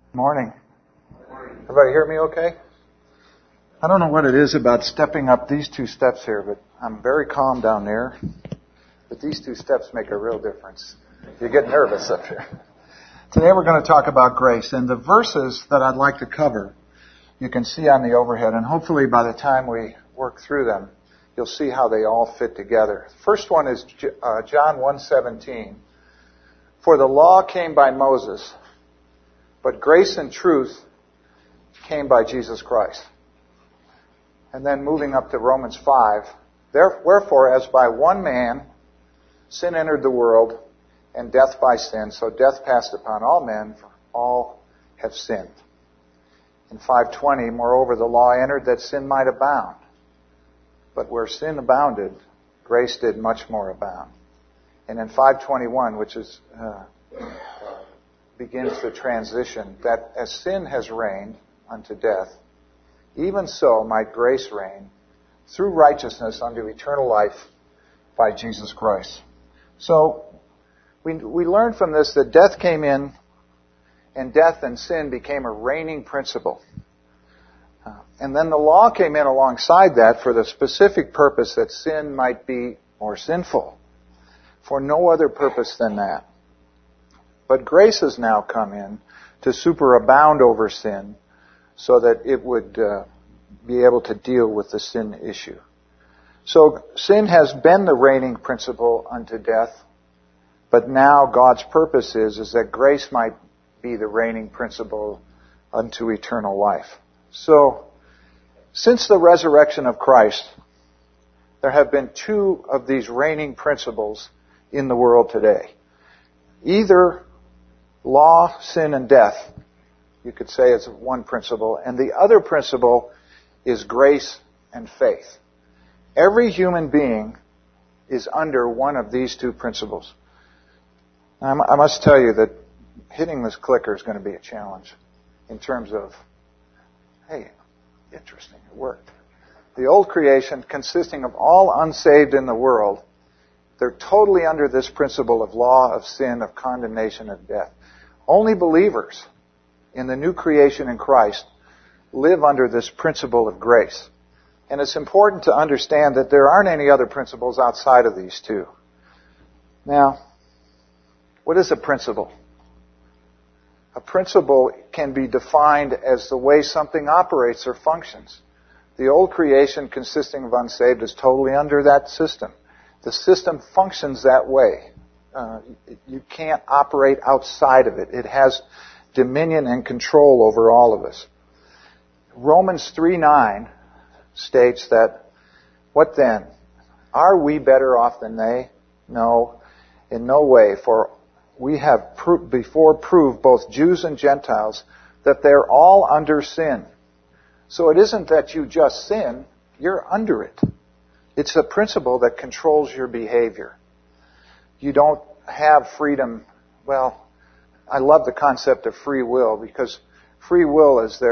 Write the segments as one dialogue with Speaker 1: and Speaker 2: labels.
Speaker 1: Morning. Everybody hear me okay? I don't know what it is about stepping up these two steps here, but I'm very calm down there. But these two steps make a real difference. You get nervous up here. Today we're going to talk about grace, and the verses that I'd like to cover, you can see on the overhead, and hopefully by the time we work through them, you'll see how they all fit together. First one is John 1:17. For the law came by Moses, but grace and truth came by Jesus Christ. And then moving up to Romans 5, wherefore as by one man sin entered the world, and death by sin, so death passed upon all men, for all have sinned. In 5:20, moreover the law entered that sin might abound. But where sin abounded, grace did much more abound. And in 5:21, which is begins the transition, that as sin has reigned unto death, even so might grace reign through righteousness unto eternal life by Jesus Christ. So we learned from this that death came in, and death and sin became a reigning principle. And then the law came in alongside that for the specific purpose that sin might be more sinful, for no other purpose than that. But grace has now come in to superabound over sin so that it would be able to deal with the sin issue. So sin has been the reigning principle unto death, but now God's purpose is that grace might be the reigning principle unto eternal life. So, since the resurrection of Christ, there have been two of these reigning principles in the world today. Either law, sin, and death, you could say is one principle, and the other principle is grace and faith. Every human being is under one of these two principles. I must tell you that hitting this clicker is going to be a challenge in terms of, hey, interesting, it worked. The old creation, consisting of all unsaved in the world, they're totally under this principle of law, of sin, of condemnation, of death. Only believers in the new creation in Christ live under this principle of grace. And it's important to understand that there aren't any other principles outside of these two. Now, what is a principle? A principle can be defined as the way something operates or functions. The old creation consisting of unsaved is totally under that system. The system functions that way. You can't operate outside of it. It has dominion and control over all of us. Romans 3:9 states that, what then? Are we better off than they? No, in no way. For we have before proved, both Jews and Gentiles, that they're all under sin. So it isn't that you just sin, you're under it. It's a principle that controls your behavior. You don't have freedom. Well, I love the concept of free will, because free will is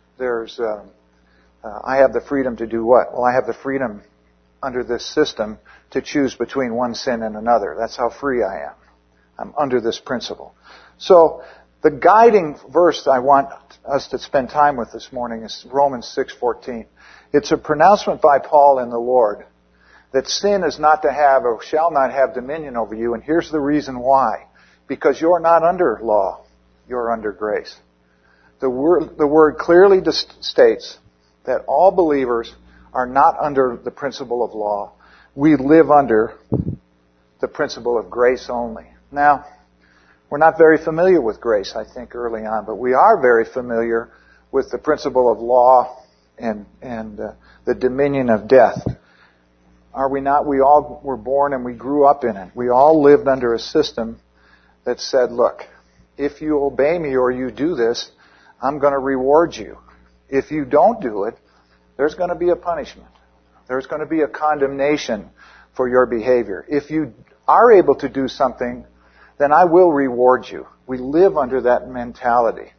Speaker 1: I have the freedom to do what? Well, I have the freedom under this system to choose between one sin and another. That's how free I am. I'm under this principle. So the guiding verse I want us to spend time with this morning is Romans 6:14. It's a pronouncement by Paul in the Lord that sin is not to have or shall not have dominion over you. And here's the reason why. Because you're not under law. You're under grace. The word clearly states that all believers are not under the principle of law. We live under the principle of grace only. Now, we're not very familiar with grace, I think, early on, but we are very familiar with the principle of law and the dominion of death. Are we not? We all were born and we grew up in it. We all lived under a system that said, look, if you obey me or you do this, I'm going to reward you. If you don't do it, there's going to be a punishment. There's going to be a condemnation for your behavior. If you are able to do something, then I will reward you. We live under that mentality.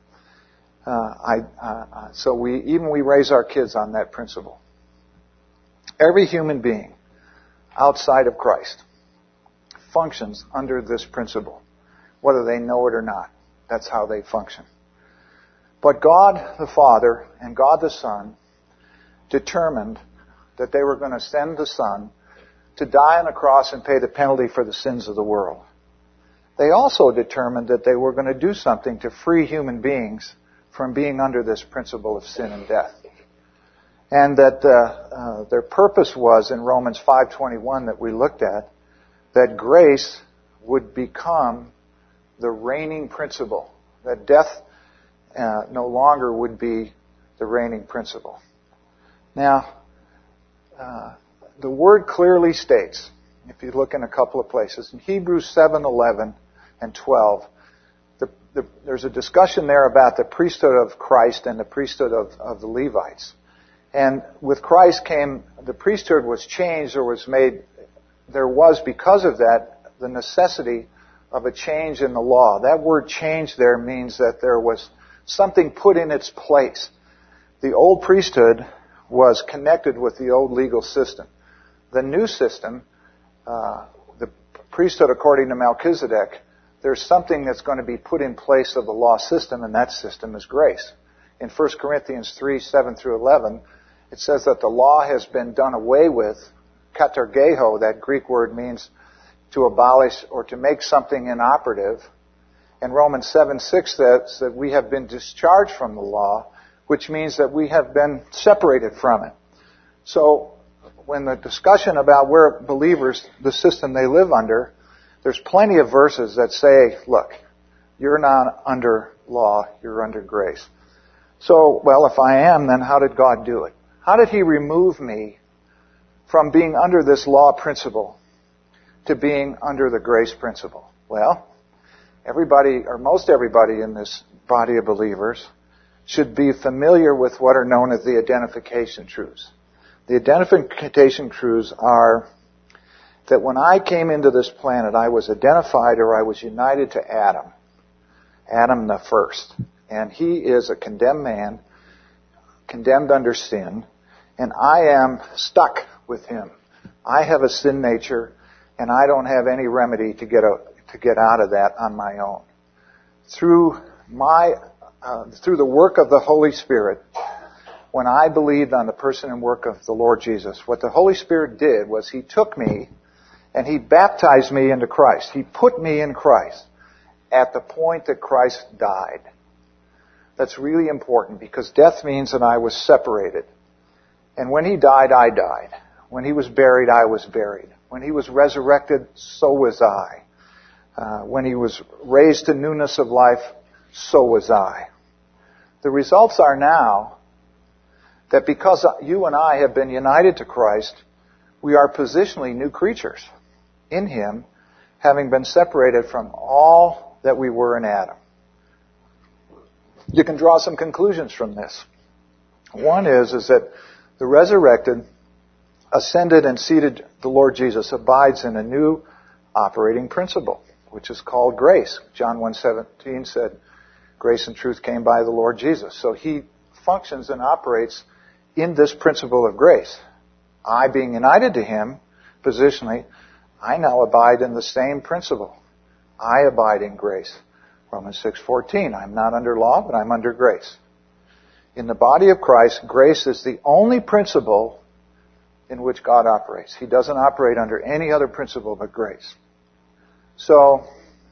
Speaker 1: So we raise our kids on that principle. Every human being outside of Christ functions under this principle, whether they know it or not. That's how they function. But God the Father and God the Son determined that they were going to send the Son to die on a cross and pay the penalty for the sins of the world. They also determined that they were going to do something to free human beings from being under this principle of sin and death. And that their purpose was, in Romans 5:21 that we looked at, that grace would become the reigning principle, that death no longer would be the reigning principle. Now, the Word clearly states, if you look in a couple of places, in Hebrews 7:11 and 12, there's a discussion there about the priesthood of Christ and the priesthood of the Levites. And with Christ came, the priesthood was changed or was made, there was, because of that, the necessity of a change in the law. That word change there means that there was something put in its place. The old priesthood was connected with the old legal system. The new system, the priesthood according to Melchizedek, there's something that's going to be put in place of the law system, and that system is grace. In 1 Corinthians 3:7 through 11, it says that the law has been done away with. Katargeho, that Greek word, means to abolish or to make something inoperative. And Romans 7:6 says that we have been discharged from the law, which means that we have been separated from it. So when the discussion about where believers, the system they live under, there's plenty of verses that say, look, you're not under law, you're under grace. So, well, if I am, then how did God do it? How did He remove me from being under this law principle to being under the grace principle? Well, everybody, or most everybody in this body of believers, should be familiar with what are known as the identification truths. The identification truths are that when I came into this planet, I was identified or I was united to Adam. Adam the first. And he is a condemned man, condemned under sin, and I am stuck with him. I have a sin nature, and I don't have any remedy to get out of that on my own. Through the work of the Holy Spirit, when I believed on the person and work of the Lord Jesus, what the Holy Spirit did was He took me and He baptized me into Christ. He put me in Christ at the point that Christ died. That's really important because death means that I was separated. And when He died, I died. When He was buried, I was buried. When He was resurrected, so was I. When He was raised to newness of life, so was I. The results are now that because you and I have been united to Christ, we are positionally new creatures in Him, having been separated from all that we were in Adam. You can draw some conclusions from this. One is that the resurrected, ascended, and seated the Lord Jesus abides in a new operating principle, which is called grace. John 1:17 said, grace and truth came by the Lord Jesus. So He functions and operates in this principle of grace. I, being united to Him, positionally, I now abide in the same principle. I abide in grace. Romans 6:14, I'm not under law, but I'm under grace. In the body of Christ, grace is the only principle in which God operates. He doesn't operate under any other principle but grace. So,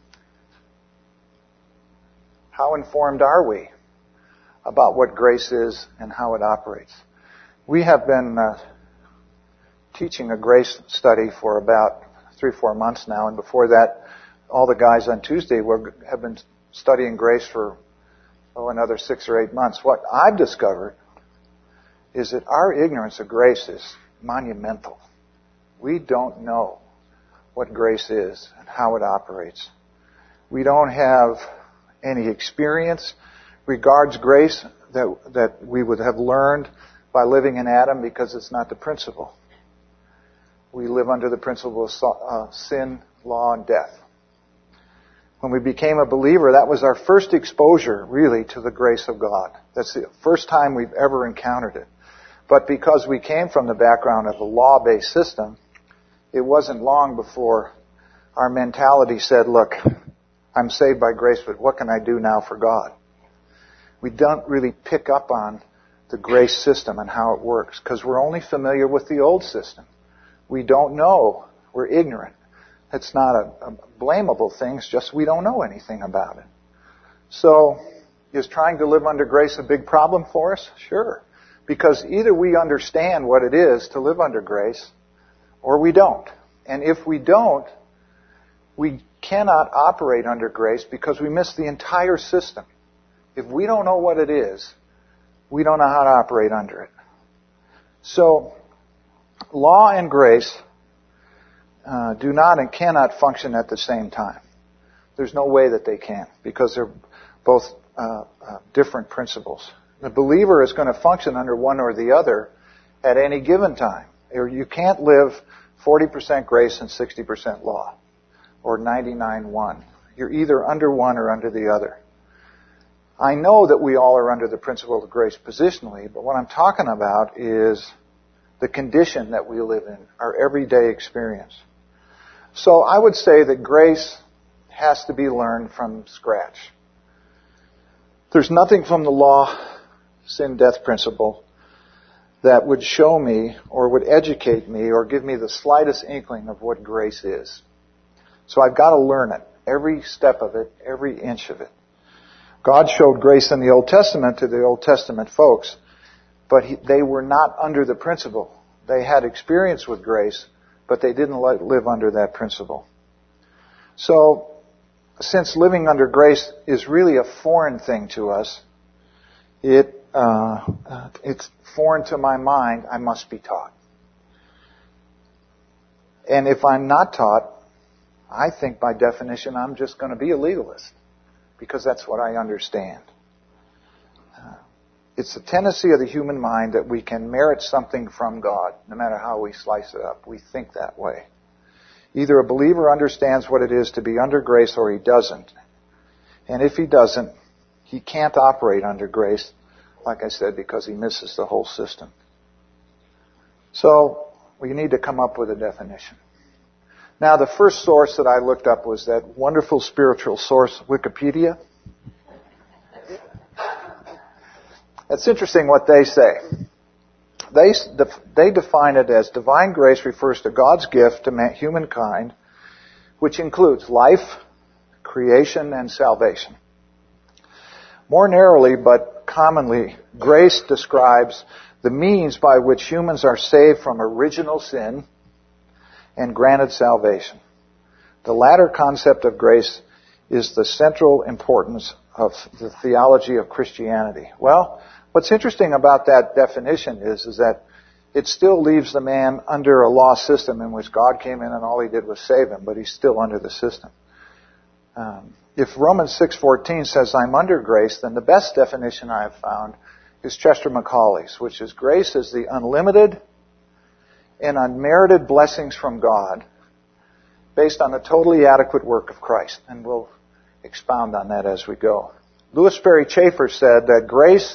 Speaker 1: how informed are we about what grace is and how it operates? We have been teaching a grace study for about 3-4 months now, and before that, all the guys on Tuesday have been studying grace for another 6 or 8 months. What I've discovered is that our ignorance of grace is monumental. We don't know what grace is and how it operates. We don't have any experience regards grace that we would have learned by living in Adam, because it's not the principle. We live under the principle of sin, law, and death. When we became a believer, that was our first exposure, really, to the grace of God. That's the first time we've ever encountered it. But because we came from the background of a law-based system, it wasn't long before our mentality said, look, I'm saved by grace, but what can I do now for God? we don't really pick up on the grace system and how it works because we're only familiar with the old system. We don't know. We're ignorant. It's not a blamable thing. It's just we don't know anything about it. So, is trying to live under grace a big problem for us? Sure. Because either we understand what it is to live under grace, or we don't. And if we don't, we cannot operate under grace because we miss the entire system. If we don't know what it is, we don't know how to operate under it. So, law and grace do not and cannot function at the same time. There's no way that they can because they're both different principles. The believer is going to function under one or the other at any given time. You can't live 40% grace and 60% law, or 99-1. You're either under one or under the other. I know that we all are under the principle of grace positionally, but what I'm talking about is the condition that we live in, our everyday experience. So I would say that grace has to be learned from scratch. There's nothing from the law, sin, death principle that would show me or would educate me or give me the slightest inkling of what grace is. So I've got to learn it, every step of it, every inch of it. God showed grace in the Old Testament to the Old Testament folks, but they were not under the principle. They had experience with grace, but they didn't live under that principle. So, since living under grace is really a foreign thing to us, it's foreign to my mind, I must be taught. And if I'm not taught, I think by definition I'm just going to be a legalist, because that's what I understand. It's a tendency of the human mind that we can merit something from God, no matter how we slice it up. We think that way. Either a believer understands what it is to be under grace or he doesn't. And if he doesn't, he can't operate under grace, like I said, because he misses the whole system. So, we need to come up with a definition. Now, the first source that I looked up was that wonderful spiritual source, Wikipedia. It's interesting what they say. They define it as divine grace refers to God's gift to humankind, which includes life, creation, and salvation. More narrowly, but commonly, grace describes the means by which humans are saved from original sin and granted salvation. The latter concept of grace is the central importance of the theology of Christianity. Well, what's interesting about that definition is that it still leaves the man under a law system in which God came in and all he did was save him, but he's still under the system. If Romans 6:14 says I'm under grace, then the best definition I have found is Chester Macaulay's, which is grace is the unlimited and unmerited blessings from God based on the totally adequate work of Christ. And we'll expound on that as we go. Louis Sperry Chafer said that grace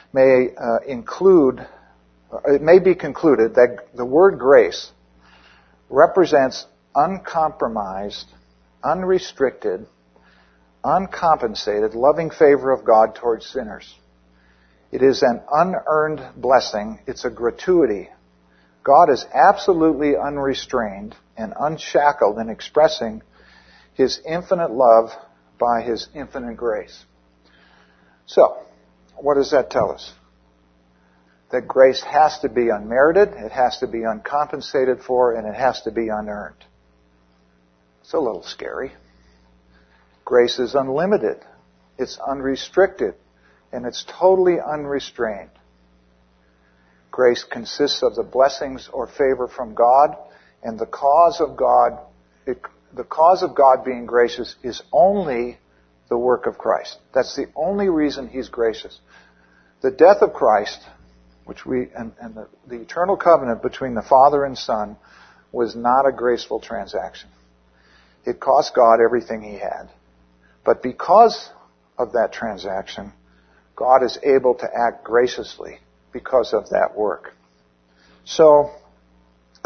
Speaker 1: it may be concluded that the word grace represents uncompromised, unrestricted, uncompensated, loving favor of God towards sinners. It is an unearned blessing. It's a gratuity. God is absolutely unrestrained and unshackled in expressing His infinite love by His infinite grace. So, what does that tell us? That grace has to be unmerited, it has to be uncompensated for, and it has to be unearned. It's a little scary. Grace is unlimited, it's unrestricted, and it's totally unrestrained. Grace consists of the blessings or favor from God, and the cause of God being gracious is only the work of Christ. That's the only reason He's gracious. The death of Christ, the eternal covenant between the Father and Son, was not a graceful transaction. It cost God everything He had. But because of that transaction, God is able to act graciously because of that work. So,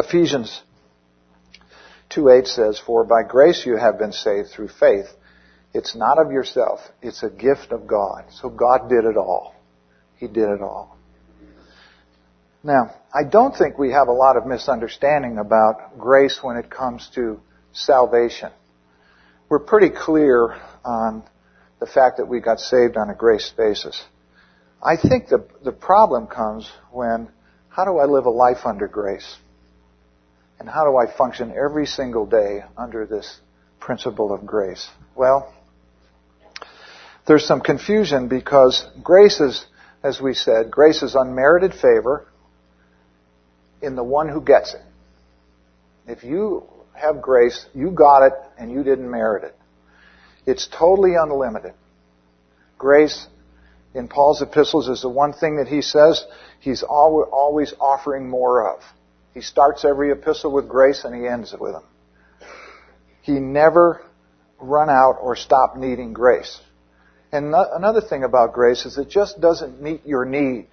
Speaker 1: Ephesians 2:8 says, "For by grace you have been saved through faith, It's not of yourself. It's a gift of God. So God did it all. He did it all. Now, I don't think we have a lot of misunderstanding about grace when it comes to salvation. We're pretty clear on the fact that we got saved on a grace basis. I think the problem comes when, how do I live a life under grace? And how do I function every single day under this principle of grace? Well, there's some confusion because grace is, as we said, grace is unmerited favor in the one who gets it. If you have grace, you got it and you didn't merit it. It's totally unlimited. Grace in Paul's epistles is the one thing that he says he's always offering more of. He starts every epistle with grace and he ends it with them. He never run out or stop needing grace. And another thing about grace is it just doesn't meet your need,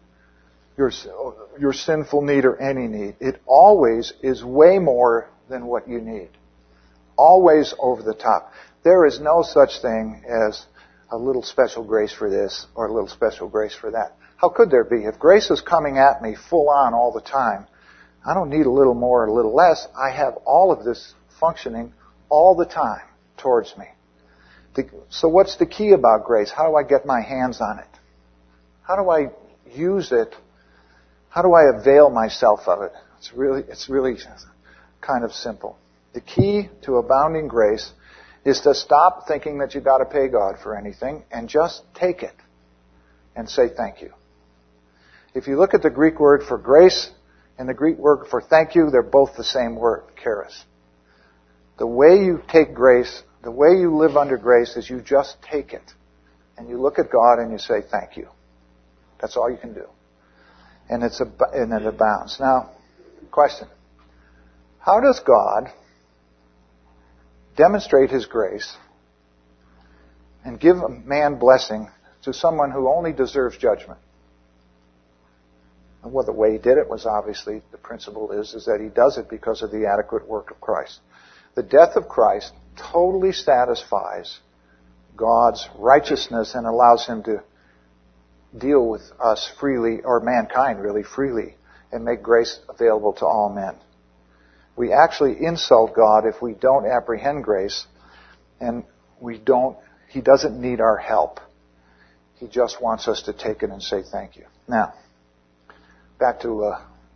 Speaker 1: your sinful need or any need. It always is way more than what you need. Always over the top. There is no such thing as a little special grace for this or a little special grace for that. How could there be? If grace is coming at me full on all the time, I don't need a little more or a little less. I have all of this functioning all the time towards me. So what's the key about grace? How do I get my hands on it? How do I use it? How do I avail myself of it? It's really kind of simple. The key to abounding grace is to stop thinking that you got to pay God for anything and just take it and say thank you. If you look at the Greek word for grace and the Greek word for thank you, they're both the same word, charis. The way you take grace, the way you live under grace is you just take it and you look at God and you say thank you. That's all you can do. And it abounds. Now, question. How does God demonstrate His grace and give a man blessing to someone who only deserves judgment? And well, the way He did it was obviously, the principle is that He does it because of the adequate work of Christ. The death of Christ totally satisfies God's righteousness and allows Him to deal with us freely, or mankind really freely, and make grace available to all men. We actually insult God if we don't apprehend grace, and He doesn't need our help. He just wants us to take it and say thank you. Now, back to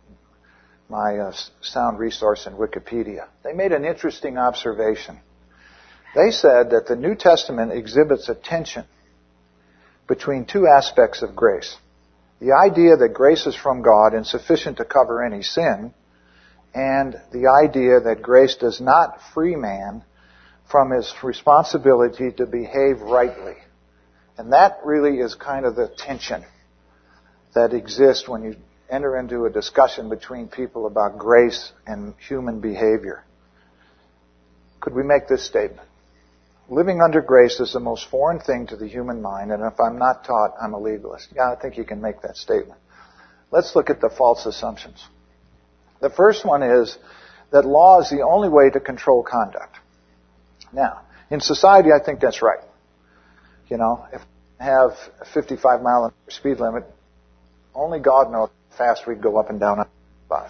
Speaker 1: my sound resource in Wikipedia. They made an interesting observation. They said that the New Testament exhibits a tension between two aspects of grace. The idea that grace is from God and sufficient to cover any sin, and the idea that grace does not free man from his responsibility to behave rightly. And that really is kind of the tension that exists when you enter into a discussion between people about grace and human behavior. Could we make this statement? Living under grace is the most foreign thing to the human mind, and if I'm not taught, I'm a legalist. Yeah, I think you can make that statement. Let's look at the false assumptions. The first one is that law is the only way to control conduct. Now, in society, I think that's right. You know, if we have a 55 mile an hour speed limit, only God knows how fast we'd go up and down on the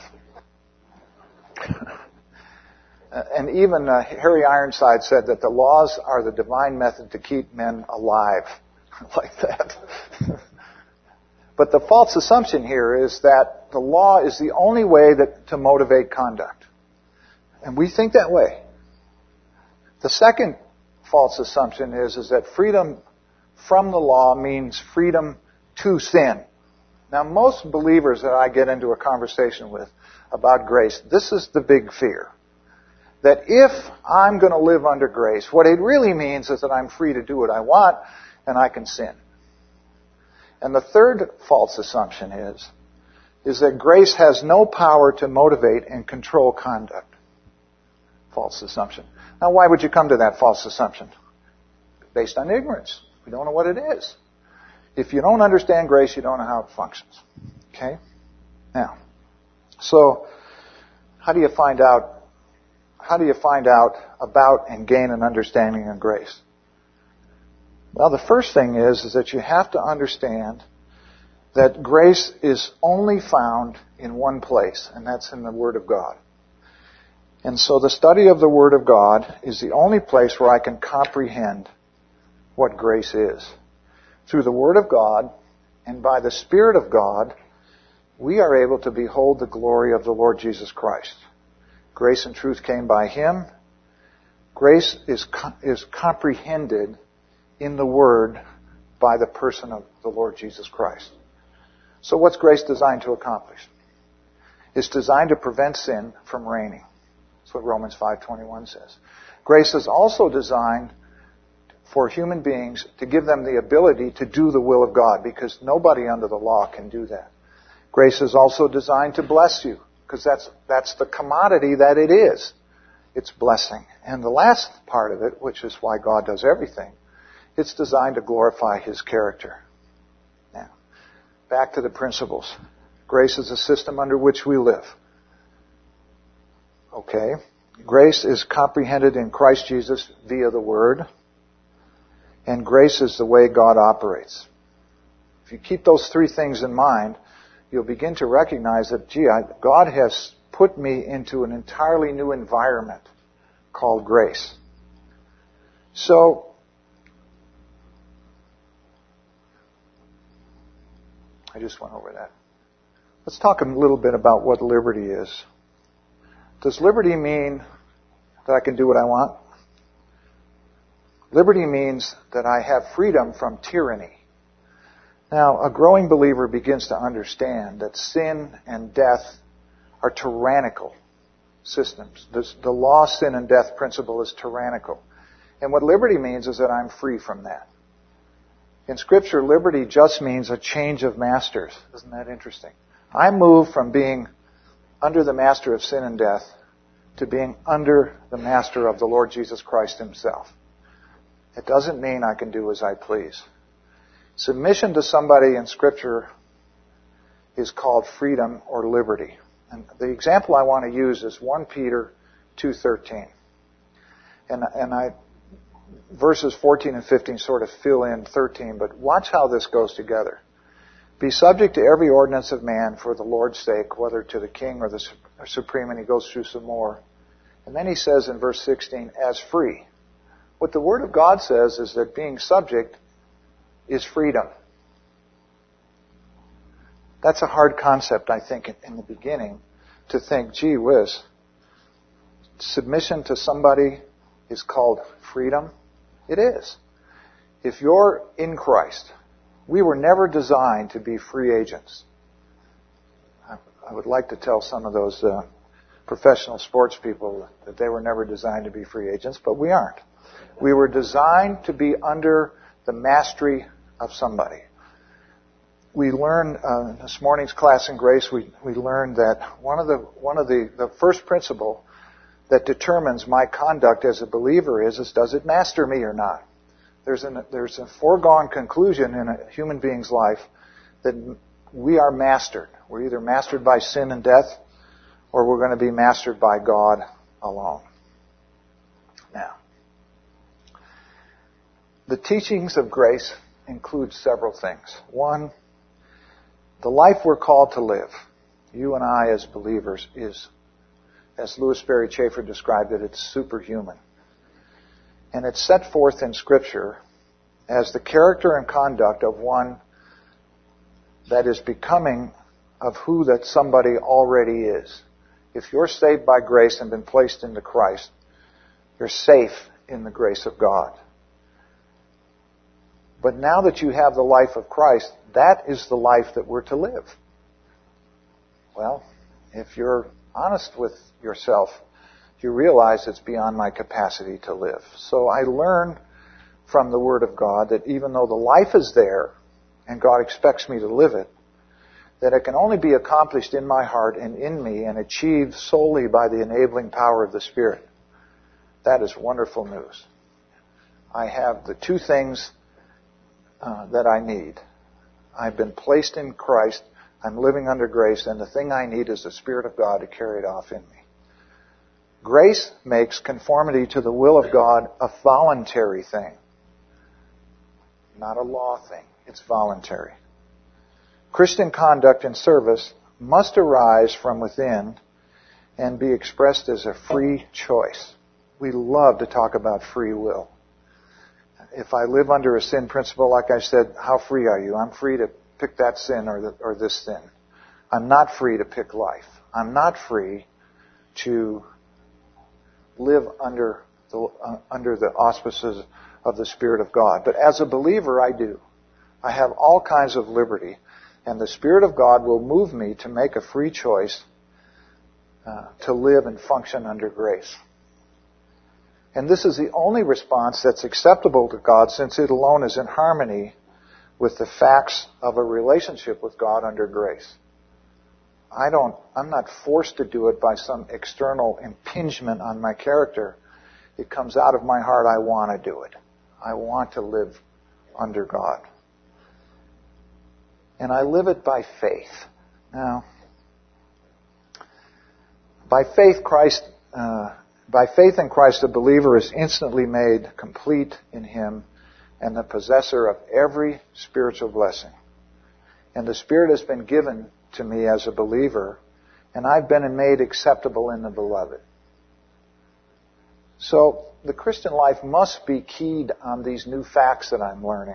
Speaker 1: bus. And even Harry Ironside said that the laws are the divine method to keep men alive. Like that. But the false assumption here is that the law is the only way to motivate conduct. And we think that way. The second false assumption is that freedom from the law means freedom to sin. Now, most believers that I get into a conversation with about grace, this is the big fear. That if I'm going to live under grace, what it really means is that I'm free to do what I want and I can sin. And the third false assumption is that grace has no power to motivate and control conduct. False assumption. Now, why would you come to that false assumption? Based on ignorance. We don't know what it is. If you don't understand grace, you don't know how it functions. Okay? Now, so how do you find out about and gain an understanding of grace? Well, the first thing is that you have to understand that grace is only found in one place, and that's in the Word of God. And so the study of the Word of God is the only place where I can comprehend what grace is. Through the Word of God and by the Spirit of God, we are able to behold the glory of the Lord Jesus Christ. Grace and truth came by Him. Grace is comprehended in the Word by the person of the Lord Jesus Christ. So what's grace designed to accomplish? It's designed to prevent sin from reigning. That's what Romans 5:21 says. Grace is also designed for human beings to give them the ability to do the will of God, because nobody under the law can do that. Grace is also designed to bless you, because that's the commodity that it is. It's blessing. And the last part of it, which is why God does everything, it's designed to glorify His character. Now, back to the principles. Grace is a system under which we live. Okay? Grace is comprehended in Christ Jesus via the Word. And grace is the way God operates. If you keep those three things in mind, you'll begin to recognize that, God has put me into an entirely new environment called grace. So, I just went over that. Let's talk a little bit about what liberty is. Does liberty mean that I can do what I want? Liberty means that I have freedom from tyranny. Now, a growing believer begins to understand that sin and death are tyrannical systems. The law, sin, and death principle is tyrannical. And what liberty means is that I'm free from that. In Scripture, liberty just means a change of masters. Isn't that interesting? I move from being under the master of sin and death to being under the master of the Lord Jesus Christ Himself. It doesn't mean I can do as I please. Submission to somebody in Scripture is called freedom or liberty. And the example I want to use is 1 Peter 2:13. And verses 14 and 15 sort of fill in 13, but watch how this goes together. Be subject to every ordinance of man for the Lord's sake, whether to the king or the supreme, and he goes through some more. And then he says in verse 16, as free. What the Word of God says is that being subject is freedom. That's a hard concept, I think, in the beginning, to think, gee whiz, submission to somebody is called freedom. It is. If you're in Christ, we were never designed to be free agents. I would like to tell some of those professional sports people that they were never designed to be free agents, but we aren't. We were designed to be under the mastery of somebody. We learned in this morning's class in grace. We learned that one of the first principle that determines my conduct as a believer is does it master me or not? There's a foregone conclusion in a human being's life that we are mastered. We're either mastered by sin and death, or we're going to be mastered by God alone. Now, the teachings of grace include several things. One, the life we're called to live, you and I as believers, is, as Louis Sperry Chafer described it, it's superhuman. And it's set forth in Scripture as the character and conduct of one that is becoming of who that somebody already is. If you're saved by grace and been placed into Christ, you're safe in the grace of God. But now that you have the life of Christ, that is the life that we're to live. Well, if you're honest with yourself, you realize it's beyond my capacity to live. So I learn from the Word of God that even though the life is there, and God expects me to live it, that it can only be accomplished in my heart and in me and achieved solely by the enabling power of the Spirit. That is wonderful news. I have the two things that I need. I've been placed in Christ, I'm living under grace, and the thing I need is the Spirit of God to carry it off in me. Grace makes conformity to the will of God a voluntary thing. not a law thing. It's voluntary. Christian conduct and service must arise from within and be expressed as a free choice. We love to talk about free will. If I live under a sin principle, like I said, how free are you? I'm free to pick that sin or this sin. I'm not free to pick life. I'm not free to live under the auspices of the Spirit of God. But as a believer, I do. I have all kinds of liberty, and the Spirit of God will move me to make a free choice to live and function under grace. And this is the only response that's acceptable to God, since it alone is in harmony with the facts of a relationship with God under grace. I'm not forced to do it by some external impingement on my character. It comes out of my heart. I want to do it. I want to live under God. And I live it by faith. Now, by faith in Christ, the believer is instantly made complete in Him and the possessor of every spiritual blessing. And the Spirit has been given to me as a believer, and I've been made acceptable in the Beloved. So the Christian life must be keyed on these new facts that I'm learning.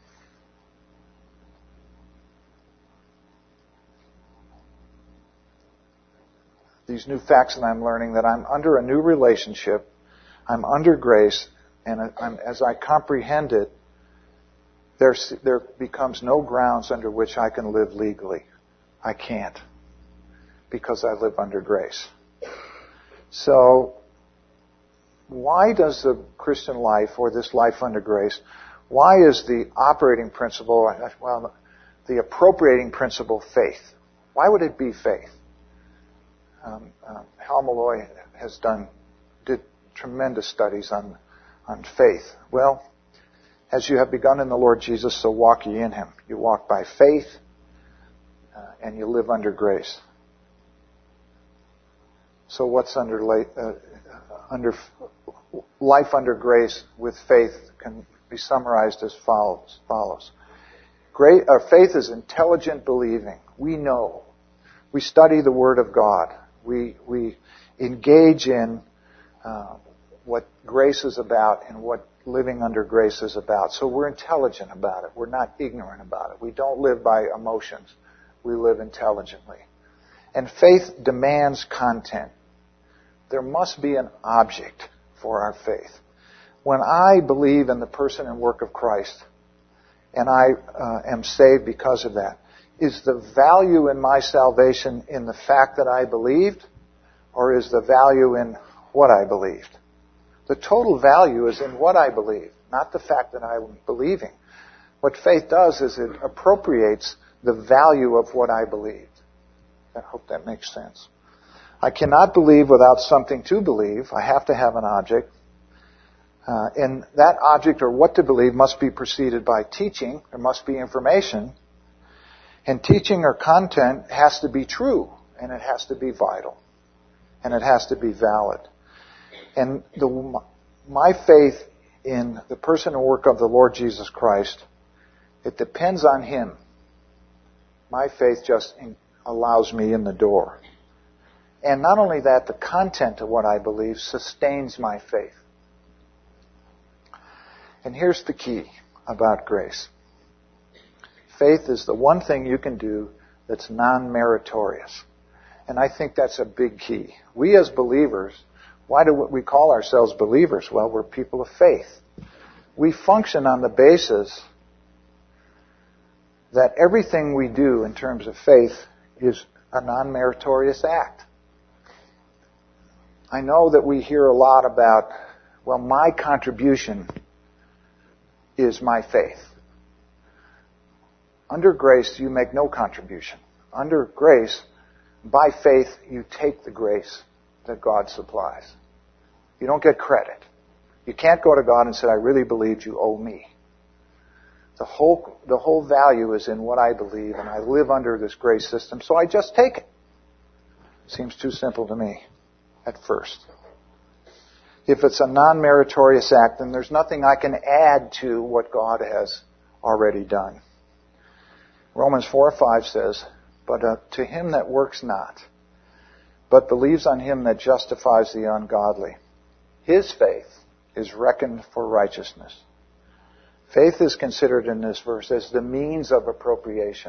Speaker 1: These new facts that I'm learning, that I'm under a new relationship, I'm under grace, and as I comprehend it, there becomes no grounds under which I can live legally. I can't, because I live under grace. So, why does the Christian life, or this life under grace, why is the operating principle, the appropriating principle faith? Why would it be faith? Hal Malloy did tremendous studies on faith. Well, as you have begun in the Lord Jesus, so walk ye in Him. You walk by faith, and you live under grace. So what's under life under grace with faith can be summarized as follows. Faith is intelligent believing. We know. We study the Word of God. We engage in what grace is about and what living under grace is about. So we're intelligent about it. We're not ignorant about it. We don't live by emotions. We live intelligently. And faith demands content. There must be an object for our faith. When I believe in the person and work of Christ, and I am saved because of that, is the value in my salvation in the fact that I believed, or is the value in what I believed? The total value is in what I believe, not the fact that I'm believing. What faith does is it appropriates the value of what I believed. I hope that makes sense. I cannot believe without something to believe. I have to have an object. And that object, or what to believe, must be preceded by teaching. There must be information. And teaching or content has to be true, and it has to be vital, and it has to be valid. And my faith in the person and work of the Lord Jesus Christ, it depends on Him. My faith just allows me in the door. And not only that, the content of what I believe sustains my faith. And here's the key about grace. Faith is the one thing you can do that's non-meritorious. And I think that's a big key. We as believers, why do we call ourselves believers? Well, we're people of faith. We function on the basis that everything we do in terms of faith is a non-meritorious act. I know that we hear a lot about, well, my contribution is my faith. Under grace, you make no contribution. Under grace, by faith, you take the grace that God supplies. You don't get credit. You can't go to God and say, I really believed, you owe me. The whole value is in what I believe, and I live under this grace system, so I just take it. Seems too simple to me at first. If it's a non-meritorious act, then there's nothing I can add to what God has already done. Romans 4:5 says, "But to him that works not, but believes on him that justifies the ungodly, his faith is reckoned for righteousness." Faith is considered in this verse as the means of appropriation.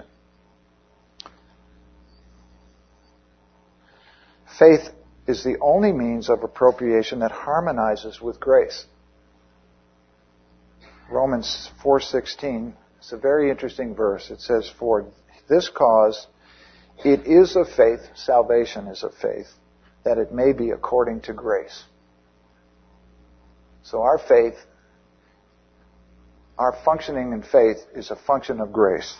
Speaker 1: Faith is the only means of appropriation that harmonizes with grace. Romans 4:16 is a very interesting verse. It says, "For this cause it is of faith," salvation is of faith, "that it may be according to grace." So our faith, our functioning in faith is a function of grace.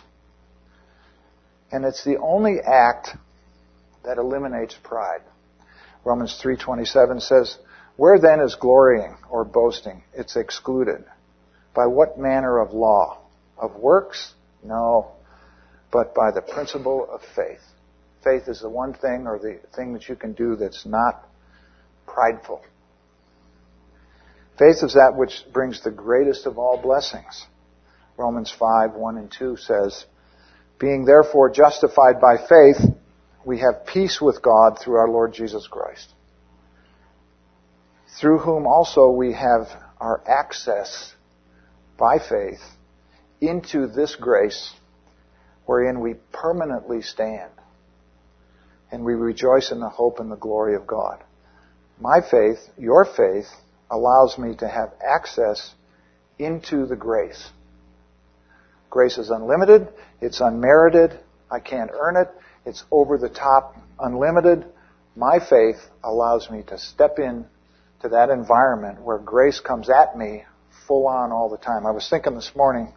Speaker 1: And it's the only act that eliminates pride. Romans 3:27 says, "Where then is glorying or boasting? It's excluded. By what manner of law? Of works? No, but by the principle of faith." Faith is the one thing or the thing that you can do that's not prideful. Faith is that which brings the greatest of all blessings. Romans 5:1-2 says, "Being therefore justified by faith, we have peace with God through our Lord Jesus Christ, through whom also we have our access by faith into this grace wherein we permanently stand, and we rejoice in the hope and the glory of God." My faith, your faith, allows me to have access into the grace. Grace is unlimited. It's unmerited. I can't earn it. It's over the top, unlimited. My faith allows me to step in to that environment where grace comes at me full on all the time. I was thinking this morning,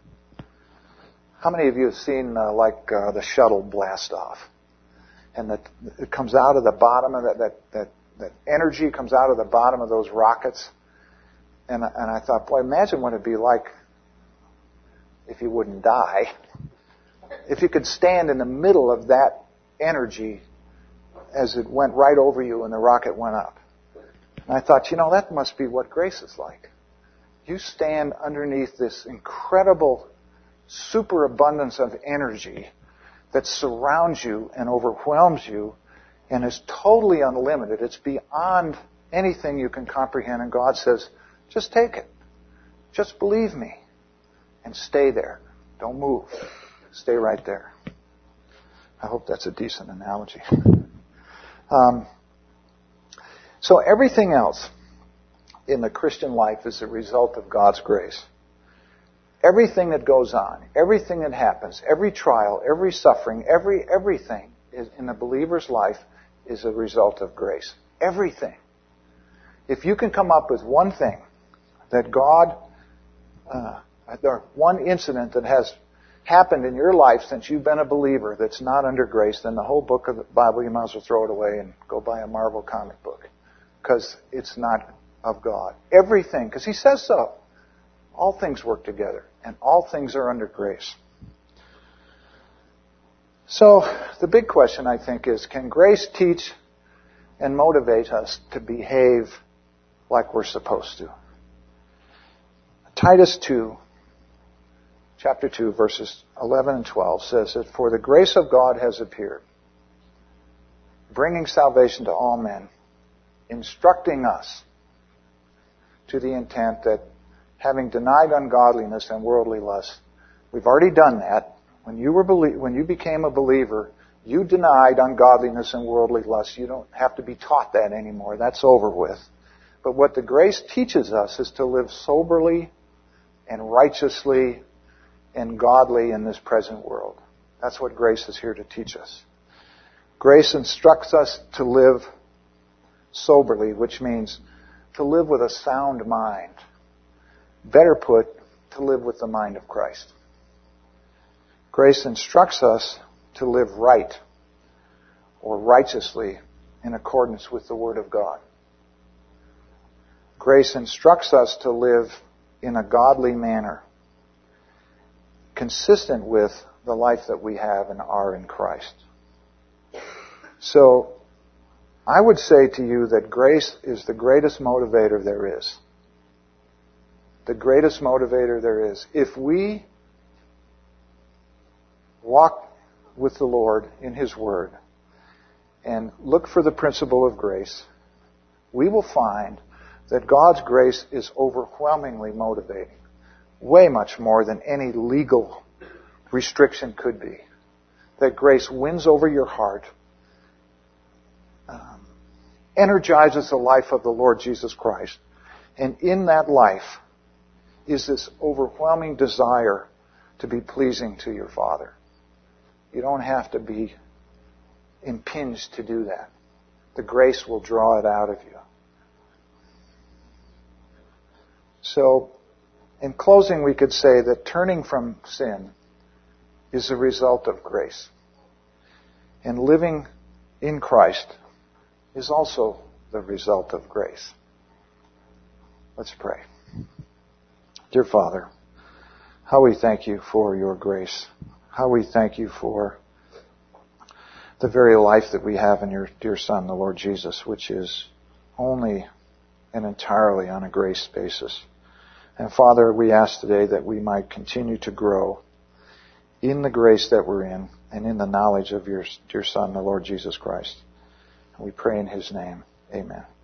Speaker 1: how many of you have seen the shuttle blast off? And it comes out of the bottom of that energy comes out of the bottom of those rockets. And I thought, boy, imagine what it'd be like if you wouldn't die. If you could stand in the middle of that energy as it went right over you and the rocket went up. And I thought, that must be what grace is like. You stand underneath this incredible superabundance of energy that surrounds you and overwhelms you and is totally unlimited. It's beyond anything you can comprehend. And God says, just take it. Just believe me. And stay there. Don't move. Stay right there. I hope that's a decent analogy. So everything else in the Christian life is a result of God's grace. Everything that goes on, everything that happens, every trial, every suffering, everything in the believer's life is a result of grace. Everything. If you can come up with one thing that God, or one incident that has happened in your life since you've been a believer that's not under grace, then the whole book of the Bible, you might as well throw it away and go buy a Marvel comic book. Because it's not of God. Everything, because He says so. All things work together, and all things are under grace. So, the big question, I think, is, can grace teach and motivate us to behave like we're supposed to? Titus 2, chapter 2, verses 11 and 12 says that, "For the grace of God has appeared, bringing salvation to all men, instructing us to the intent that, having denied ungodliness and worldly lust," we've already done that. When you became a believer, you denied ungodliness and worldly lust. You don't have to be taught that anymore. That's over with. But what the grace teaches us is to live soberly and righteously and godly in this present world. That's what grace is here to teach us. Grace instructs us to live soberly, which means to live with a sound mind. Better put, to live with the mind of Christ. Grace instructs us to live right or righteously in accordance with the Word of God. Grace instructs us to live in a godly manner, consistent with the life that we have and are in Christ. So, I would say to you that grace is the greatest motivator there is. The greatest motivator there is. If we walk with the Lord in His Word and look for the principle of grace, we will find that God's grace is overwhelmingly motivating, way much more than any legal restriction could be. That grace wins over your heart, energizes the life of the Lord Jesus Christ, and in that life is this overwhelming desire to be pleasing to your Father. You don't have to be impinged to do that. The grace will draw it out of you. So, in closing, we could say that turning from sin is a result of grace. And living in Christ is also the result of grace. Let's pray. Dear Father, how we thank you for your grace. How we thank you for the very life that we have in your dear Son, the Lord Jesus, which is only and entirely on a grace basis. And Father, we ask today that we might continue to grow in the grace that we're in and in the knowledge of your dear Son, the Lord Jesus Christ. And we pray in His name. Amen.